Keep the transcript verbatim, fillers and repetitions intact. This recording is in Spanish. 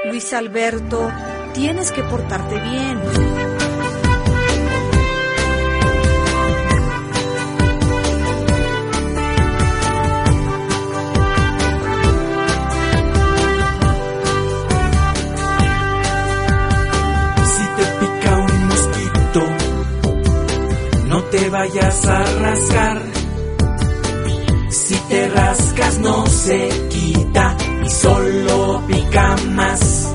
Luis Alberto, tienes que portarte bien. Si te pica un mosquito, no te vayas a rascar. Si te rascas no se quita y solo pica más.